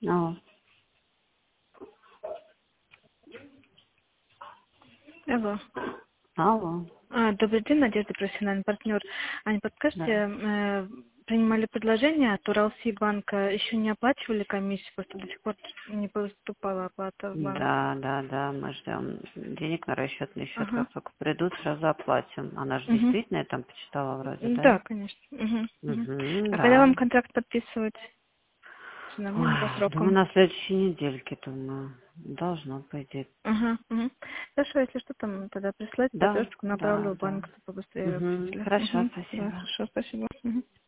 Алло. Алло. Алло. Добрый день, Надежда, профессиональный партнер. Ань, подскажите, Да. принимали предложение от Уралсибанка, еще не оплачивали комиссию, просто до сих пор не поступала оплата в банк. Да, мы ждем денег на расчетный счет. Ага. Как только придут, сразу оплатим. Она же Угу. действительно, я там почитала вроде, да? Да, конечно. Угу. Угу. Угу, А когда вам да. контракт подписывать? Все Ой, нормально по думаю, срокам? на следующей недельке, думаю. Должно, по идее. Ага. Угу. Хорошо, если что, там тогда прислать Да, платежку, направлю да, в да. банк, чтобы побыстрее Угу, выпустили. хорошо, Угу. Да, спасибо. хорошо, спасибо. Угу.